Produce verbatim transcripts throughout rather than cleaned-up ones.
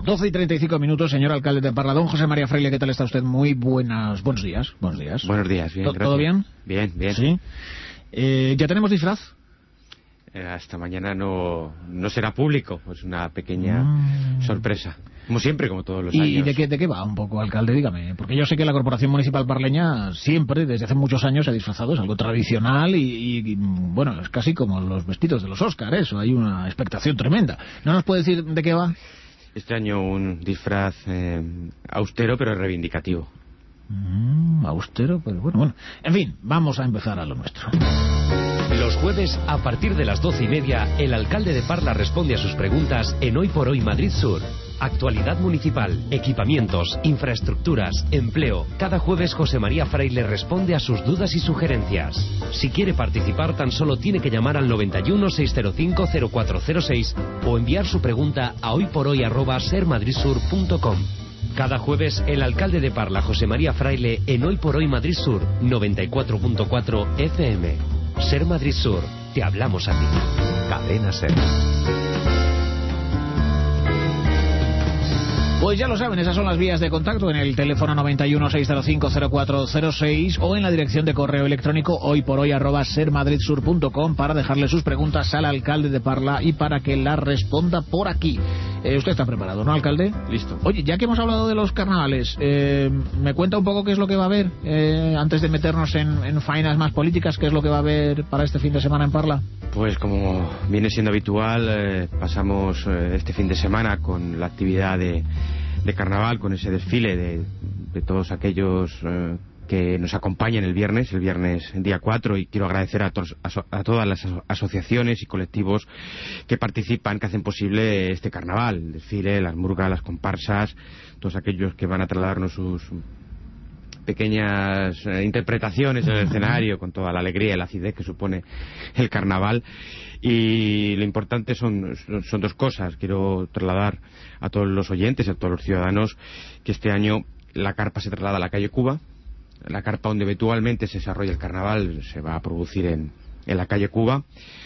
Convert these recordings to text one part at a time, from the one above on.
doce y treinta y cinco minutos, señor alcalde de Parla. Don José María Fraile, ¿qué tal está usted? Muy buenas, buenos días. Buenos días. Buenos días, bien, gracias. ¿Todo bien? Bien, bien. Sí. Eh, ¿Ya tenemos disfraz? Eh, hasta mañana no, no será público, es una pequeña mm. sorpresa. Como siempre, como todos los ¿Y años. ¿Y de qué, de qué va un poco, alcalde? Dígame. Porque yo sé que la Corporación Municipal Parleña siempre, desde hace muchos años, se ha disfrazado. Es algo tradicional y, y, bueno, es casi como los vestidos de los Óscar, eso. Hay una expectación tremenda. ¿No nos puede decir de qué va? Este año un disfraz eh, austero, pero reivindicativo. Mm, austero, pero bueno, bueno. En fin, vamos a empezar a lo nuestro. Los jueves, a partir de las doce y media, el alcalde de Parla responde a sus preguntas en Hoy por Hoy Madrid Sur. Actualidad municipal, equipamientos, infraestructuras, empleo. Cada jueves José María Fraile responde a sus dudas y sugerencias. Si quiere participar, tan solo tiene que llamar al noventa y uno, seiscientos cinco, cero cuatro cero seis o enviar su pregunta a hoyporoy arroba sermadridsur punto com. Cada jueves, el alcalde de Parla, José María Fraile, en Hoy por Hoy Madrid Sur, noventa y cuatro punto cuatro F M. Ser Madrid Sur, te hablamos a ti. Cadena Ser. Pues ya lo saben, esas son las vías de contacto en el teléfono noventa y uno, seiscientos cinco, cero cuatro cero seis o en la dirección de correo electrónico hoyporoy arroba sermadridsur punto com para dejarle sus preguntas al alcalde de Parla y para que las responda por aquí. Eh, ¿Usted está preparado, no, alcalde? Listo. Oye, ya que hemos hablado de los carnavales, eh, ¿me cuenta un poco qué es lo que va a haber? Eh, antes de meternos en, en faenas más políticas, ¿qué es lo que va a haber para este fin de semana en Parla? Pues como viene siendo habitual, eh, pasamos eh, este fin de semana con la actividad de, de carnaval, con ese desfile de, de todos aquellos eh, que nos acompañan el viernes, el viernes día cuatro, y quiero agradecer a, tos, a, a todas las aso asociaciones y colectivos que participan, que hacen posible este carnaval, el desfile, las murgas, las comparsas, todos aquellos que van a trasladarnos sus pequeñas eh, interpretaciones en el escenario con toda la alegría y la acidez que supone el carnaval. Y lo importante son, son dos cosas. Quiero trasladar a todos los oyentes, a todos los ciudadanos, que este año la carpa se traslada a la calle Cuba. La carpa donde habitualmente se desarrolla el carnaval se va a producir en, en la calle Cuba,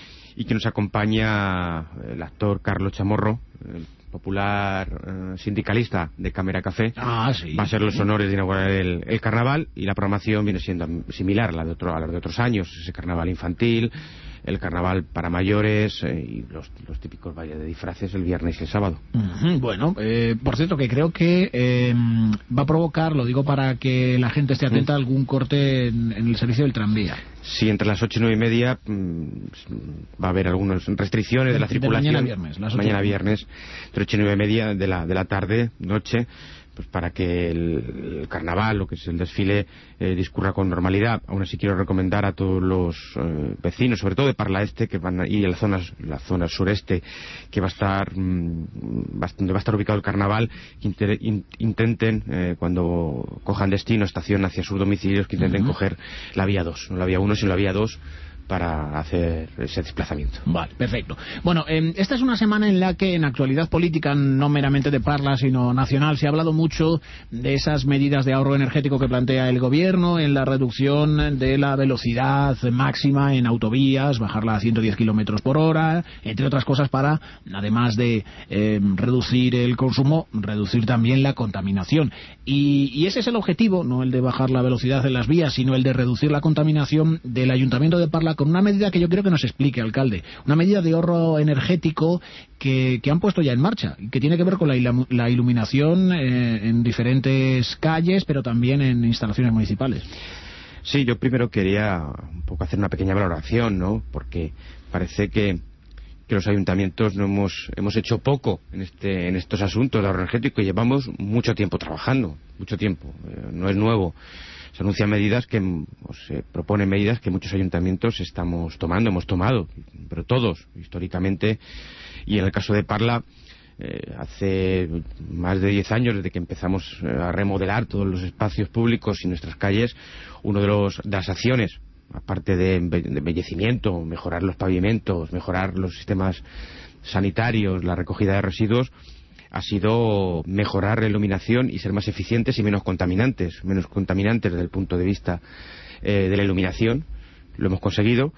y que nos acompaña el actor Carlos Chamorro, el popular eh, sindicalista de Cámara Café. Ah, sí. Va a ser los honores de inaugurar el, el carnaval, y la programación viene siendo similar a la de, otro, a la de otros años, ese carnaval infantil, el carnaval para mayores eh, y los, los típicos bailes de disfraces el viernes y el sábado. Uh-huh. Bueno, eh, por cierto, que creo que eh, va a provocar, lo digo para que la gente esté atenta, uh-huh, algún corte en, en el servicio del tranvía. Sí, entre las ocho y nueve y media mmm, va a haber algunas restricciones de, de la circulación. De mañana viernes. Las mañana viernes, entre ocho y nueve y media de la, de la tarde, noche, pues para que el, el carnaval, lo que es el desfile, eh, discurra con normalidad. Aún así quiero recomendar a todos los eh, vecinos, sobre todo de Parla Este, que van a, y en la zona, la zona sureste, que va a estar mmm, donde va a estar ubicado el carnaval, que inter, in, intenten, eh, cuando cojan destino, estación hacia sus domicilios, que intenten uh-huh. coger la vía dos, no la vía uno, sino la vía dos, para hacer ese desplazamiento. Vale, perfecto. Bueno, eh, esta es una semana en la que en actualidad política, no meramente de Parla, sino nacional, se ha hablado mucho de esas medidas de ahorro energético que plantea el gobierno en la reducción de la velocidad máxima en autovías, bajarla a ciento diez kilómetros por hora, entre otras cosas para, además de eh, reducir el consumo, reducir también la contaminación. Y, y ese es el objetivo, no el de bajar la velocidad en las vías, sino el de reducir la contaminación del Ayuntamiento de Parla, con una medida que yo creo que nos explique, alcalde. Una medida de ahorro energético que, que han puesto ya en marcha, que tiene que ver con la, la iluminación eh, en diferentes calles, pero también en instalaciones municipales. Sí, yo primero quería un poco hacer una pequeña valoración, ¿no? Porque parece que, que los ayuntamientos no hemos, hemos hecho poco en, este, en estos asuntos de ahorro energético, y llevamos mucho tiempo trabajando, mucho tiempo, eh, no es nuevo. Se anuncian medidas que, o se proponen medidas que muchos ayuntamientos estamos tomando, hemos tomado, pero todos, históricamente, y en el caso de Parla, eh, hace más de diez años, desde que empezamos a remodelar todos los espacios públicos y nuestras calles, una de, los, de las acciones, aparte de, de embellecimiento, mejorar los pavimentos, mejorar los sistemas sanitarios, la recogida de residuos, ha sido mejorar la iluminación y ser más eficientes y menos contaminantes, menos contaminantes desde el punto de vista eh, de la iluminación. Lo hemos conseguido,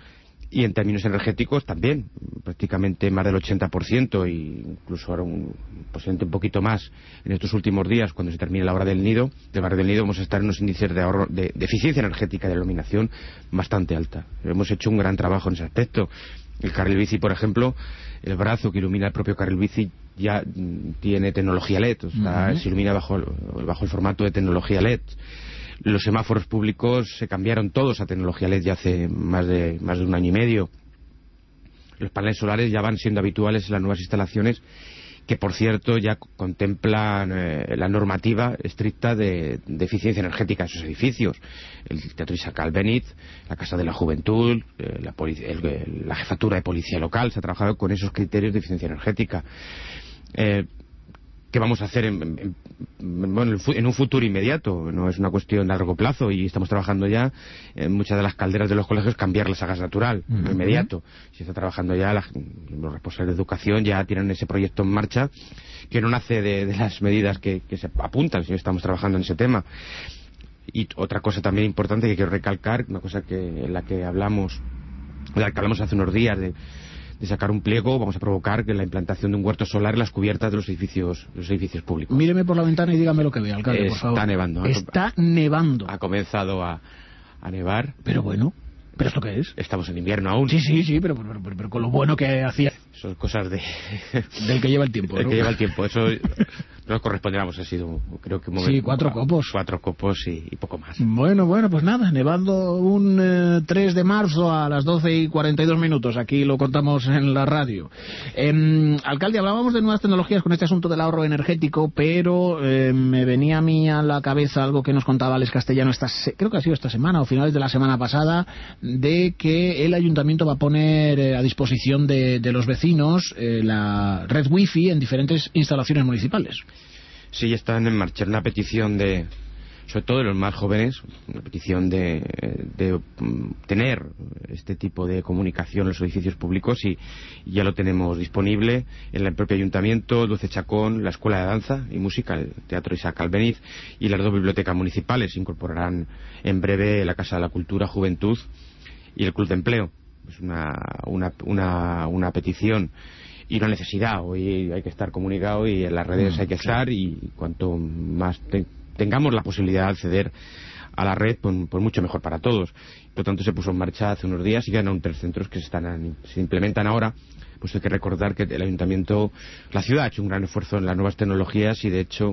Y en términos energéticos también, prácticamente más del ochenta por ciento, e incluso ahora un, posiblemente un poquito más en estos últimos días, cuando se termine la obra del Nido, del barrio del Nido, vamos a estar en unos índices de ahorro, de, de eficiencia energética y de iluminación bastante alta. Hemos hecho un gran trabajo en ese aspecto. El carril bici, por ejemplo, el brazo que ilumina el propio carril bici ya tiene tecnología L E D, o sea, uh-huh. se ilumina bajo, bajo el formato de tecnología L E D. Los semáforos públicos se cambiaron todos a tecnología L E D ya hace más de, más de un año y medio. Los paneles solares ya van siendo habituales en las nuevas instalaciones, que por cierto ya contemplan eh, la normativa estricta de, de eficiencia energética de esos edificios. El Teatro Isaac Albéniz, la Casa de la Juventud, eh, la, el, la Jefatura de Policía Local, se ha trabajado con esos criterios de eficiencia energética. Eh, ¿Qué vamos a hacer en, en, bueno, en un futuro inmediato? No es una cuestión de largo plazo, y estamos trabajando ya en muchas de las calderas de los colegios cambiarlas a gas natural, uh-huh. inmediato. Se está trabajando ya, la, los responsables de educación ya tienen ese proyecto en marcha, que no nace de, de las medidas que, que se apuntan, sino estamos trabajando en ese tema. Y otra cosa también importante que quiero recalcar, una cosa que en la que hablamos, de la que hablamos hace unos días, de de sacar un pliego, vamos a provocar que la implantación de un huerto solar en las cubiertas de los edificios de los edificios públicos. Míreme por la ventana y dígame lo que ve, alcalde, por favor. Está nevando. Está nevando. Ha comenzado a, a nevar. Pero bueno, ¿pero esto qué es? Estamos en invierno aún. Sí, sí, sí, pero, pero, pero, pero con lo bueno que hacía. Son cosas de... del que lleva el tiempo, Del ¿no? que lleva el tiempo, eso... No corresponde, vamos, ha sido, creo que... Un sí, cuatro copos. Cuatro copos y, y poco más. Bueno, bueno, pues nada, nevando un eh, tres de marzo a las doce y cuarenta y dos minutos, aquí lo contamos en la radio. Eh, alcalde, hablábamos de nuevas tecnologías con este asunto del ahorro energético, pero eh, me venía a mí a la cabeza algo que nos contaba Alex Castellano, esta se creo que ha sido esta semana o finales de la semana pasada, de que el ayuntamiento va a poner eh, a disposición de, de los vecinos eh, la red wifi en diferentes instalaciones municipales. Sí, ya están en marcha una petición de, sobre todo de los más jóvenes, una petición de, de um, tener este tipo de comunicación en los edificios públicos, y, y ya lo tenemos disponible en el propio ayuntamiento, Dulce Chacón, la Escuela de Danza y Música, el Teatro Isaac Albéniz y las dos bibliotecas municipales. Se incorporarán en breve la Casa de la Cultura, Juventud y el Club de Empleo. Es una, una, una, una petición y una necesidad. Hoy hay que estar comunicado y en las redes hay que estar, y cuanto más te, tengamos la posibilidad de acceder a la red, pues, pues mucho mejor para todos. Por lo tanto, se puso en marcha hace unos días y ya aún tres centros que se, están, se implementan ahora. Pues hay que recordar que el ayuntamiento, la ciudad ha hecho un gran esfuerzo en las nuevas tecnologías, y de hecho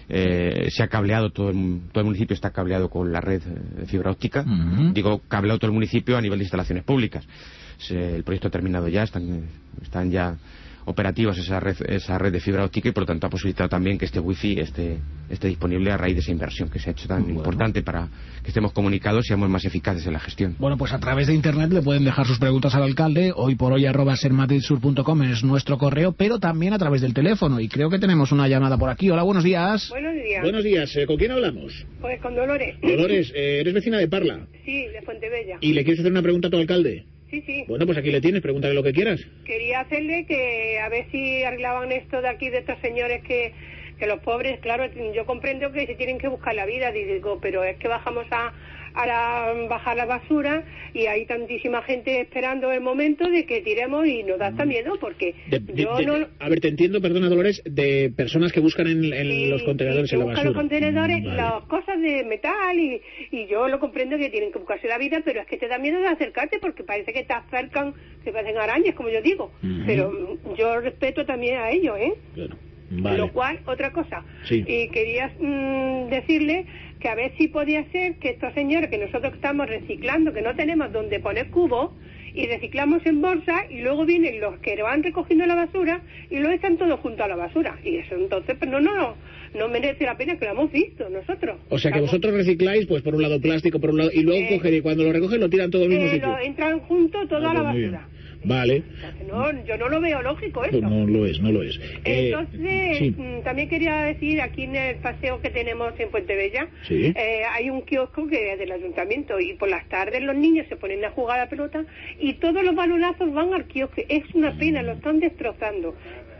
eh, se ha cableado todo el, todo el municipio está cableado con la red de fibra óptica. Uh-huh. Digo, cableado todo el municipio a nivel de instalaciones públicas. Se, el proyecto ha terminado ya, están, están ya operativas esa red, esa red de fibra óptica, y por lo tanto ha posibilitado también que este wifi esté, esté disponible a raíz de esa inversión que se ha hecho tan bueno. importante para que estemos comunicados y seamos más eficaces en la gestión. Bueno, pues a través de internet le pueden dejar sus preguntas al alcalde, hoy por hoy arroba ser madrid sur punto com es nuestro correo, pero también a través del teléfono, y creo que tenemos una llamada por aquí. Hola, buenos días. Buenos días. Buenos días, ¿con quién hablamos? Pues con Dolores. Dolores, eh, ¿eres vecina de Parla? Sí, de Fuentebella. ¿Y le quieres hacer una pregunta a tu alcalde? Sí, sí. Bueno, pues aquí le tienes, pregúntale lo que quieras. Quería hacerle que a ver si arreglaban esto de aquí, de estos señores que, que los pobres, claro, yo comprendo que se tienen que buscar la vida, digo, pero es que bajamos a, a la, bajar la basura y hay tantísima gente esperando el momento de que tiremos, y nos da hasta miedo porque de, de, yo de, no... A ver, te entiendo, perdona Dolores, de personas que buscan en, en sí, los contenedores sí, en la buscan basura. los contenedores, vale. las cosas de metal, y, y yo lo comprendo que tienen que buscarse la vida, pero es que te da miedo de acercarte porque parece que te acercan, que parecen arañas, como yo digo. Uh-huh. Pero yo respeto también a ellos, ¿eh? Claro. Vale. Lo cual, otra cosa, sí. y quería mmm, decirle que a ver si podía ser que estos señores que nosotros estamos reciclando, que no tenemos donde poner cubos, y reciclamos en bolsa, y luego vienen los que van recogiendo la basura y lo echan todo junto a la basura, y eso entonces pues no, no, no, no merece la pena, que lo hemos visto nosotros. O sea que vosotros recicláis, pues por un lado plástico, por un lado, y luego eh, cogen, y cuando lo recogen lo tiran todo al mismo eh, sitio. Lo entran junto toda ah, la basura. Vale. No, yo no lo veo lógico esto. No, no lo es, no lo es. Entonces, eh, sí. también quería decir, aquí en el paseo que tenemos en Fuentebella, sí. eh, hay un kiosco que es del ayuntamiento, y por las tardes los niños se ponen a jugar a la pelota y todos los balonazos van al kiosco. Es una pena, lo están destrozando.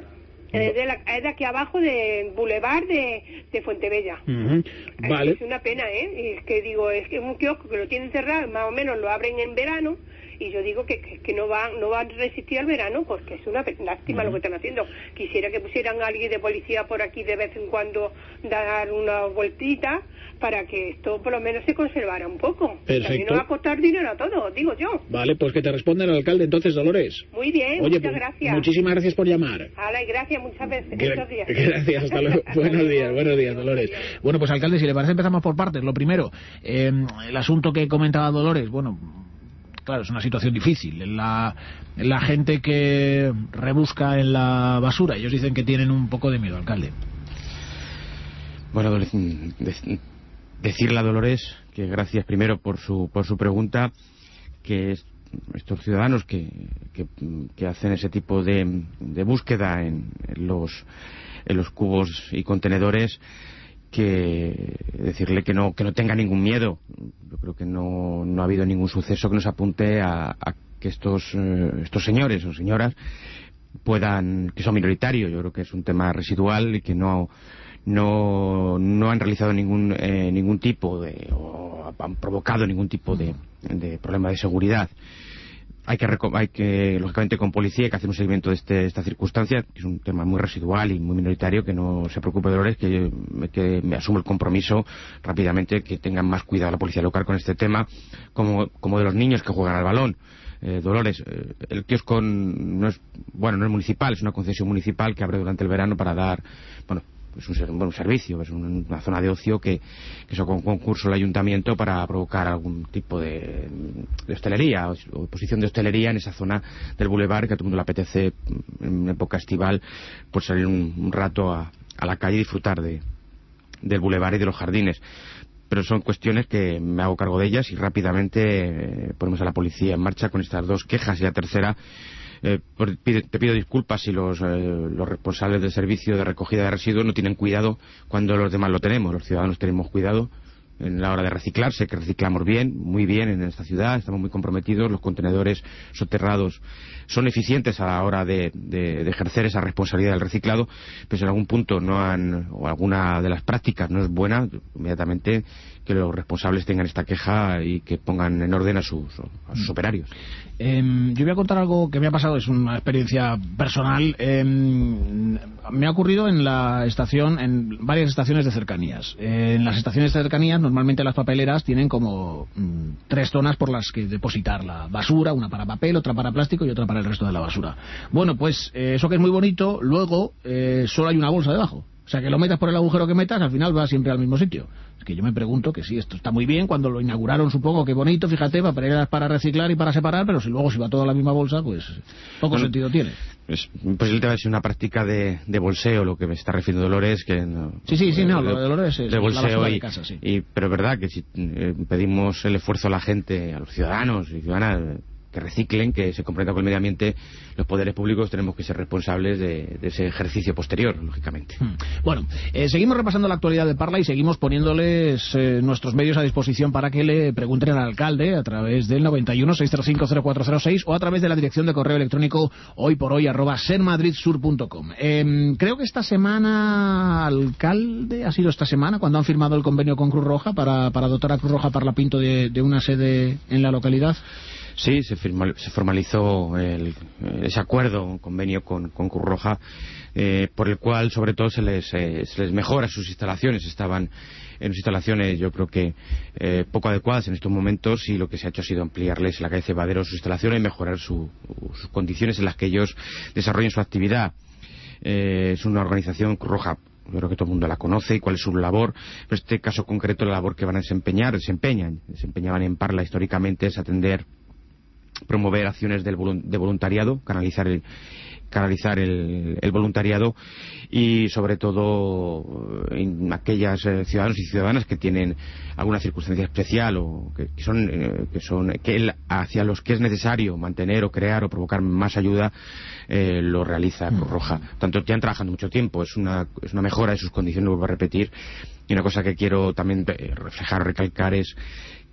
Es de, la, es de aquí abajo del Boulevard de, de Fuentebella. Uh-huh. Vale. Es una pena, ¿eh? Y es que digo, es que un kiosco que lo tienen cerrado, más o menos lo abren en verano, y yo digo que, que, que no van no van a resistir al verano, porque es una lástima uh-huh. lo que están haciendo. Quisiera que pusieran a alguien de policía por aquí de vez en cuando, dar una vueltita para que esto por lo menos se conservara un poco. Perfecto. También nos va a costar dinero a todos, digo yo. Vale, pues que te responda el alcalde entonces, Dolores. Muy bien, Oye, muchas pues, gracias. Muchísimas gracias por llamar. Hala, y gracias muchas veces. Gra- muchos días. Gracias, hasta luego. Buenos días, buenos días, Dolores. Bueno, pues alcalde, si le parece empezamos por partes. Lo primero, eh, el asunto que comentaba Dolores, bueno, claro, es una situación difícil. La, la gente que rebusca en la basura, ellos dicen que tienen un poco de miedo, alcalde. Bueno, de, decirle a Dolores que gracias primero por su por su pregunta, que es, estos ciudadanos que, que, que hacen ese tipo de, de búsqueda en, en los en los cubos y contenedores, que decirle que no que no tenga ningún miedo. Yo creo que no, no ha habido ningún suceso que nos apunte a, a que estos eh, estos señores o señoras puedan, que son minoritarios. Yo creo que es un tema residual y que no no no han realizado ningún eh, ningún tipo de o han provocado ningún tipo de, de problema de seguridad. Hay que, hay que, lógicamente, con policía hay que hacer un seguimiento de este, esta circunstancia, que es un tema muy residual y muy minoritario, que no se preocupe, Dolores, que, que me asumo el compromiso rápidamente, que tengan más cuidado la policía local con este tema, como, como de los niños que juegan al balón. Eh, Dolores, eh, el kiosco no es, bueno, no es municipal, es una concesión municipal que abre durante el verano para dar, bueno, es un, bueno, un servicio, es un, una zona de ocio que, que es un concurso del ayuntamiento para provocar algún tipo de, de hostelería o, o posición de hostelería en esa zona del bulevar, que a todo el mundo le apetece en época estival pues salir un, un rato a, a la calle y disfrutar de, del bulevar y de los jardines. Pero son cuestiones que me hago cargo de ellas y rápidamente eh, ponemos a la policía en marcha con estas dos quejas. Y la tercera, Eh, por, pide, te pido disculpas si los, eh, los responsables del servicio de recogida de residuos no tienen cuidado cuando los demás lo tenemos. Los ciudadanos tenemos cuidado en la hora de reciclar. Sé que reciclamos bien, muy bien en esta ciudad, estamos muy comprometidos. Los contenedores soterrados son eficientes a la hora de, de, de ejercer esa responsabilidad del reciclado, pero si en algún punto no han, o alguna de las prácticas no es buena, inmediatamente que los responsables tengan esta queja y que pongan en orden a sus, a sus operarios. Eh, yo voy a contar algo que me ha pasado, es una experiencia personal. Eh, me ha ocurrido en la estación, en varias estaciones de cercanías. Eh, en las estaciones de cercanías, normalmente las papeleras tienen como mmm, tres zonas por las que depositar la basura, una para papel, otra para plástico y otra para el resto de la basura. Bueno, pues eh, eso que es muy bonito, luego eh, solo hay una bolsa debajo. O sea, que lo metas por el agujero que metas, al final va siempre al mismo sitio. Es que yo me pregunto que sí, esto está muy bien, cuando lo inauguraron supongo que bonito, fíjate, papeleras para reciclar y para separar, pero si luego si va todo a la misma bolsa, pues poco bueno, sentido tiene. Pues, pues el tema es una práctica de, de bolseo, lo que me está refiriendo Dolores, que no, sí, sí, sí, no, de, lo de Dolores es de bolseo la y, de casa, sí. y, pero es verdad que si eh, pedimos el esfuerzo a la gente, a los ciudadanos y ciudadanas, que reciclen, que se comprenda con el medio ambiente, los poderes públicos tenemos que ser responsables de, de ese ejercicio posterior, lógicamente. Bueno, eh, seguimos repasando la actualidad de Parla y seguimos poniéndoles eh, nuestros medios a disposición para que le pregunten al alcalde a través del noventa y uno, seiscientos cinco, cero cuatro cero seis o a través de la dirección de correo electrónico hoyporoy arroba sermadridsur punto com. Eh, creo que esta semana, alcalde, ha sido esta semana cuando han firmado el convenio con Cruz Roja para, para dotar a Cruz Roja Parlapinto de, de una sede en la localidad. Sí, se, firmó, se formalizó el, ese acuerdo, un convenio con, con Cruz Roja, eh, por el cual sobre todo se les, eh, se les mejora sus instalaciones. Estaban en unas instalaciones yo creo que eh, poco adecuadas en estos momentos, y lo que se ha hecho ha sido ampliarles en la calle Cebadero sus instalaciones y mejorar su, sus condiciones en las que ellos desarrollen su actividad. Eh, es una organización Cruz Roja, yo creo que todo el mundo la conoce y cuál es su labor, pero en este caso concreto la labor que van a desempeñar, desempeñan, desempeñaban en Parla históricamente es atender, promover acciones del de voluntariado, canalizar el canalizar el, el voluntariado y sobre todo en aquellas eh, ciudadanos y ciudadanas que tienen alguna circunstancia especial o que, que son eh, que son que él, hacia los que es necesario mantener o crear o provocar más ayuda, eh, lo realiza Cruz Roja. Tanto ya han trabajado mucho tiempo, es una es una mejora de sus condiciones, lo vuelvo a repetir, y una cosa que quiero también reflejar, recalcar es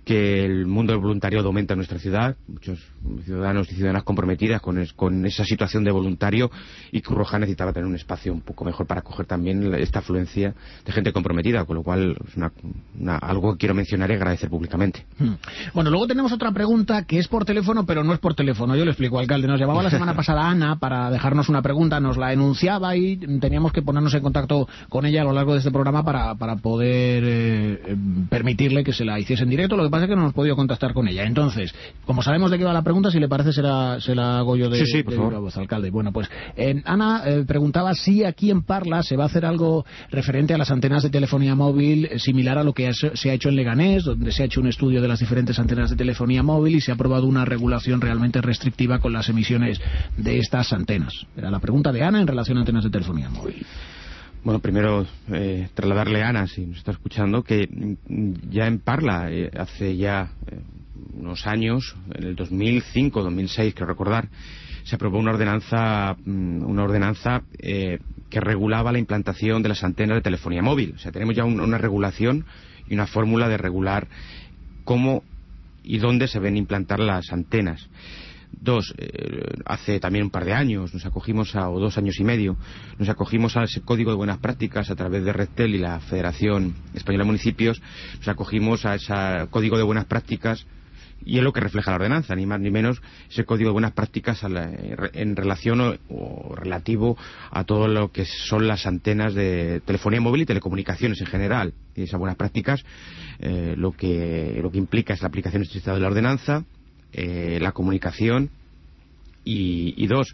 que el mundo del voluntariado aumenta en nuestra ciudad, muchos ciudadanos y ciudadanas comprometidas con, es, con esa situación de voluntario, y Cruz Roja necesitaba tener un espacio un poco mejor para acoger también esta afluencia de gente comprometida, con lo cual es una, una, algo que quiero mencionar y agradecer públicamente. Bueno, luego tenemos otra pregunta que es por teléfono, pero no es por teléfono. Yo le explico, alcalde. Nos llamaba la semana pasada Ana para dejarnos una pregunta, nos la enunciaba y teníamos que ponernos en contacto con ella a lo largo de este programa para, para poder eh, permitirle que se la hiciese en directo. Lo que pasa es que no hemos podido contactar con ella. Entonces, como sabemos de qué va la pregunta, si le parece se la, se la hago yo de, sí, sí, por de favor. viva voz, alcalde. Bueno, pues eh, Ana eh, preguntaba si aquí en Parla se va a hacer algo referente a las antenas de telefonía móvil eh, similar a lo que es, se ha hecho en Leganés, donde se ha hecho un estudio de las diferentes antenas de telefonía móvil y se ha aprobado una regulación realmente restrictiva con las emisiones de estas antenas. Era la pregunta de Ana en relación a antenas de telefonía móvil. Bueno, primero eh, trasladarle a Ana, si nos está escuchando, que ya en Parla, eh, hace ya eh, unos años, en el dos mil cinco, dos mil seis, creo recordar, se aprobó una ordenanza, una ordenanza eh, que regulaba la implantación de las antenas de telefonía móvil. O sea, tenemos ya un, una regulación y una fórmula de regular cómo y dónde se ven implantar las antenas. Dos, eh, hace también un par de años nos acogimos a, o dos años y medio, nos acogimos a ese código de buenas prácticas a través de Redtel y la Federación Española de Municipios, nos acogimos a ese código de buenas prácticas y es lo que refleja la ordenanza, ni más ni menos, ese código de buenas prácticas a la, en relación o, o relativo a todo lo que son las antenas de telefonía móvil y telecomunicaciones en general. Y esas buenas prácticas eh, lo que lo que implica es la aplicación estricta de la ordenanza, eh, la comunicación y, y dos,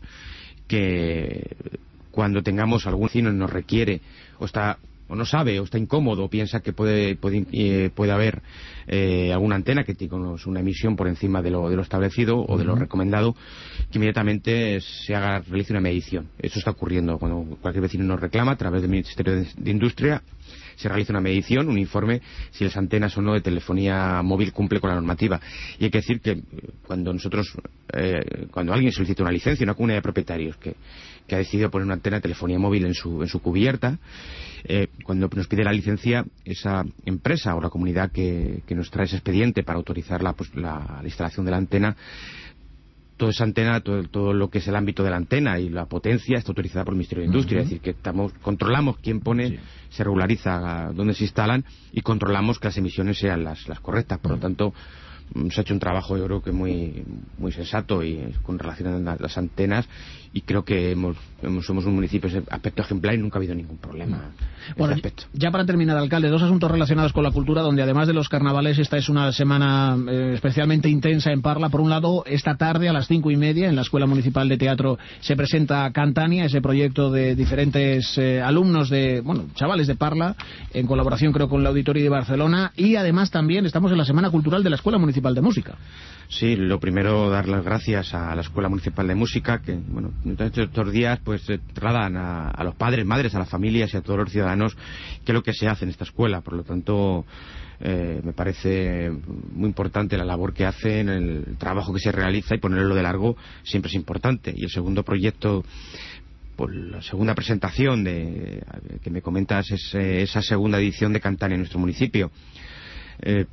que cuando tengamos algún vecino nos requiere o está o no sabe o está incómodo o piensa que puede puede, eh, puede haber eh, alguna antena que tiene una emisión por encima de lo, de lo establecido o de lo recomendado, que inmediatamente se haga, realice una medición. Eso está ocurriendo cuando cualquier vecino nos reclama a través del Ministerio de, de Industria. Se realiza una medición, un informe, si las antenas o no de telefonía móvil cumple con la normativa. Y hay que decir que cuando nosotros, eh, cuando alguien solicita una licencia, una comunidad de propietarios que, que ha decidido poner una antena de telefonía móvil en su, en su cubierta, eh, cuando nos pide la licencia, esa empresa o la comunidad que, que nos trae ese expediente para autorizar la, pues, la, la instalación de la antena, toda esa antena, todo, todo lo que es el ámbito de la antena y la potencia está autorizada por el Ministerio de Industria. Uh-huh. Es decir, que estamos controlamos quién pone, sí. se regulariza dónde se instalan y controlamos que las emisiones sean las, las correctas. Por uh-huh. lo tanto, se ha hecho un trabajo, yo creo que muy muy sensato y con relación a las antenas, y creo que hemos, hemos somos un municipio en ese aspecto ejemplar y nunca ha habido ningún problema. Bueno, aspecto. Ya para terminar, alcalde, dos asuntos relacionados con la cultura, donde además de los carnavales esta es una semana eh, especialmente intensa en Parla. Por un lado, esta tarde a las cinco y media en la Escuela Municipal de Teatro se presenta Cantania, ese proyecto de diferentes eh, alumnos de, bueno, chavales de Parla, en colaboración creo con el Auditorio de Barcelona, y además también estamos en la Semana Cultural de la Escuela Municipal de Música. Sí, lo primero, dar las gracias a la Escuela Municipal de Música, que, bueno, estos días pues se trasladan a, a los padres, madres, a las familias y a todos los ciudadanos qué es lo que se hace en esta escuela. Por lo tanto, eh, me parece muy importante la labor que hacen, el trabajo que se realiza, y ponerlo de largo siempre es importante. Y el segundo proyecto, por la segunda presentación de que me comentas, es eh, esa segunda edición de Cantania en nuestro municipio. Eh,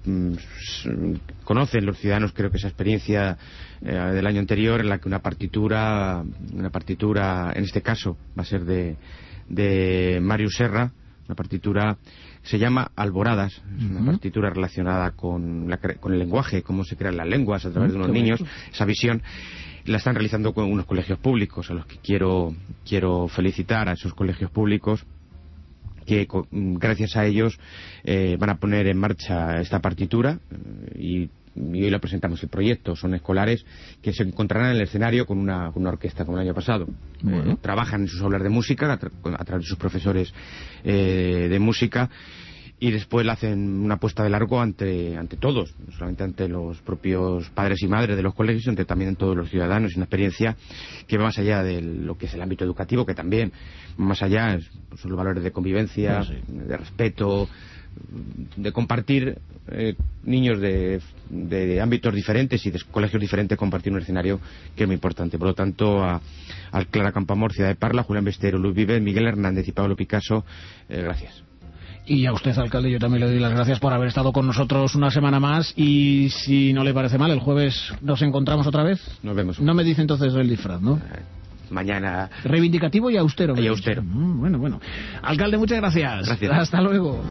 conocen los ciudadanos, creo que esa experiencia eh, del año anterior, en la que una partitura una partitura en este caso va a ser de, de Mario Serra, una partitura que se llama Alboradas. Es una uh-huh. partitura relacionada con, la, con el lenguaje, cómo se crean las lenguas a través uh-huh. de unos niños, esa visión. La están realizando con unos colegios públicos, a los que quiero quiero felicitar, a esos colegios públicos, que gracias a ellos eh, van a poner en marcha esta partitura, y, y hoy la presentamos el proyecto. Son escolares que se encontrarán en el escenario con una, con una orquesta, como el año pasado. Bueno. Eh, trabajan en sus aulas de música a, tra a través de sus profesores eh, de música, y después la hacen una puesta de largo ante, ante todos, no solamente ante los propios padres y madres de los colegios, sino también ante todos los ciudadanos. Es una experiencia que va más allá de lo que es el ámbito educativo, que también más allá es, pues, son los valores de convivencia, sí, sí. de respeto, de compartir, eh, niños de, de, de ámbitos diferentes y de colegios diferentes, compartir un escenario que es muy importante. Por lo tanto, a, a Clara Campoamor, Ciudad de Parla, Julián Besteiro, Luis Vives, Miguel Hernández y Pablo Picasso, eh, gracias. Y a usted, alcalde, yo también le doy las gracias por haber estado con nosotros una semana más. Y si no le parece mal, el jueves nos encontramos otra vez. Nos vemos. No me dice entonces el disfraz, ¿no? Eh, mañana. Reivindicativo y austero. Y austero. Mm, bueno, bueno. Alcalde, muchas gracias. Gracias. Hasta luego.